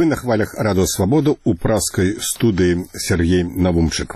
Вы на хвалях Радио Свобода у праской студии Сергей Навумчик.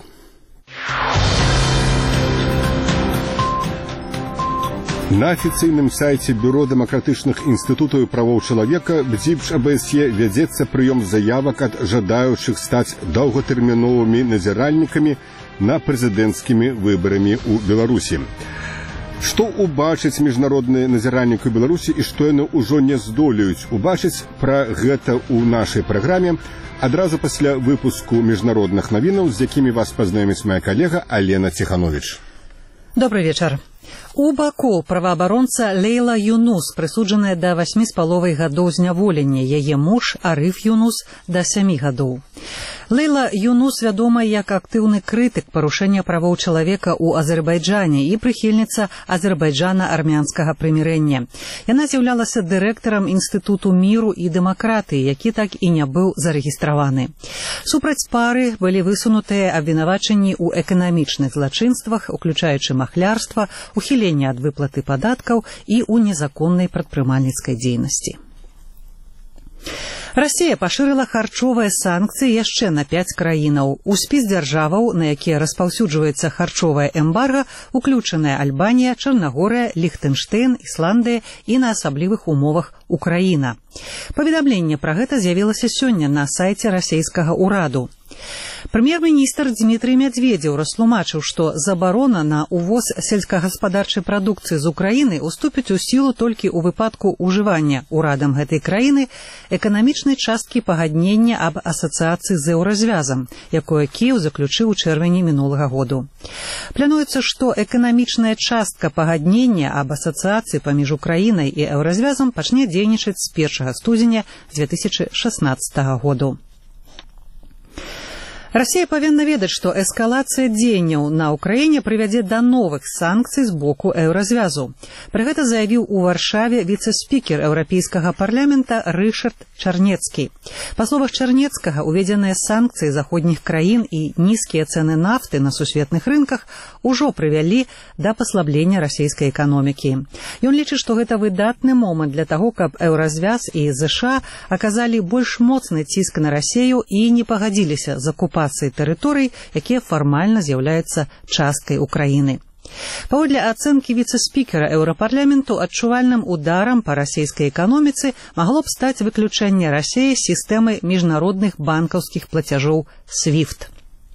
На официальном сайте Бюро демократичных институтов и правов человека в ДЗИПШ АБСЕ ведется прием заявок от жадающих стать долготерминовыми назиральниками на президентскими выборами у Беларуси. Что убачыць международные назиральники Беларуси и что они уже не здолеют убачыць, про гэта у нашей программе адразу после выпуску международных новинок, с якими вас познакомит моя коллега Алена Тиханович. Добрый вечер. У Баку праваабаронца Лейла Юнус прысуджаная да 8,5 гадоў зняволення, яе муж Ариф Юнус да 7 гадоў. Лейла Юнус вядома як актыўны крытык парушэння правоў чалавека ў Азербайджане і прыхільніца азербайджана-армянскага прымірэння. Яна з'яўлялася дырэктарам Інстытуту міру і дэмакратыі, які так і не быў зарэгістраваны. Супраць пары былі высунутыя абвінавачанні ў эканамічных злачынствах, уключаючы махлярства, ухілення ад выплаты падаткаў і ў незаконнай прадпрымальніцкай дзейнасці. Расія пашырыла харчовыя санкцыі яшчэ на 5 краінаў. У спіс дзяржаваў, на якія распаўсюджваецца харчовае эмбарга, уключаная Альбанія, Чарнагорыя, Ліхтэнштэйн, Ісландыя і на асаблівых умовах Украіна. Паведамленне пра гэта з'явілася сёння на сайце расійскага ўраду. Прэм'ер-міністр Дмітрый Медведзеў растлумачыў, што забарона на увоз сельскагаспадарчай прадукцыі з Украіны уступіць у сілу толькі ў выпадку ўжывання ўрадам гэтай краіны эканамічнай часткі пагаднення аб асацыяцыі з еўразвязам, якое Кіеў заключыў у чэрвені мінулага году. Плануецца, што эканамічная частка пагаднення аб асацыяцыі паміж Украінай і еўразвязам пачне дзейнічаць з 1 студзеня 2016 году. Расія павінна ведаць, што эскалацыя дзеянняў на ўкраіне прывядзе да новых санкцый з боку еўразвязу. Пры гэта заявіў у Варшаве віцэ-спікер Еўрапейскага парламента Рышард Чарнецкі. Па словах Чарнецкага, уведзеныя санкцыі заходніх краін і нізкія цэны нафты на сусветных рынках ужо прывялі да паслаблення расійскай эканомікі. Ён лічыць, што гэта выдатны момант для таго, каб еўразвяз і ЗША аказалі больш моцны ціск на Расію і не пагадзіліся з акупацыяй тэрыторый, якія фармальна з'яўляюцца часткай Украіны. Паводле ацэнкі віцэ-спікера Еўрапарламенту, адчувальным ударам па расійскай эканоміцы магло б стаць выключэнне Расіі з сістэмы міжнародных банкаўскіх плацяжоў SWIFT.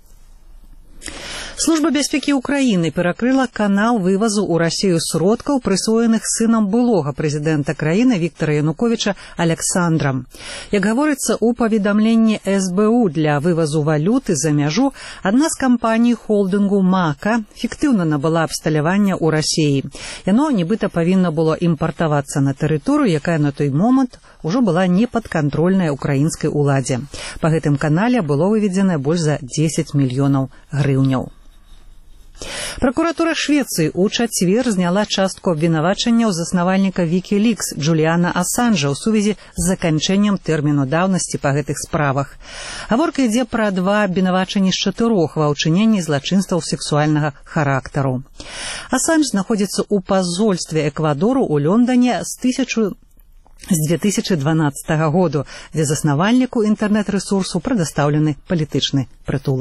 Служба бяспекі Украіны перакрыла канал вывазу ў Расію сродкаў, прысвоеных сынам былога прэзідэнта краіны Віктара Януковіча Александрам. Як гаворыцца ў паведамленні СБУ, для вывазу валюты за мяжу адна з кампаній холдынгу МАКа фіктыўна набыла абсталявання ў Расіі. Яно нібыта павінна было імпартавацца на тэрыторыю, якая на той момант ужо была непадкантрольная украінскай уладзе. Па гэтым канале было выведзена больш за 10 мільёнаў грыўняў. Прокуратура Швеции у чацвер зняла частку абвінавачанняў заснавальніка Wikileaks Джуліана Асанжа ў сувязі з заканчэннем тэрміну даўнасці па гэтых справах. Гаворка ідзе пра 2 абвінавачанні з 4 ва ўчыненні злачынстваў сексуальнага характару. Асанж знаходзіцца ў пазольстве Эквадору ў Лондоне з 2012 году, дзе заснавальніку інтэрнэт-рэсурсу прадастаўлены палітычны прытулак.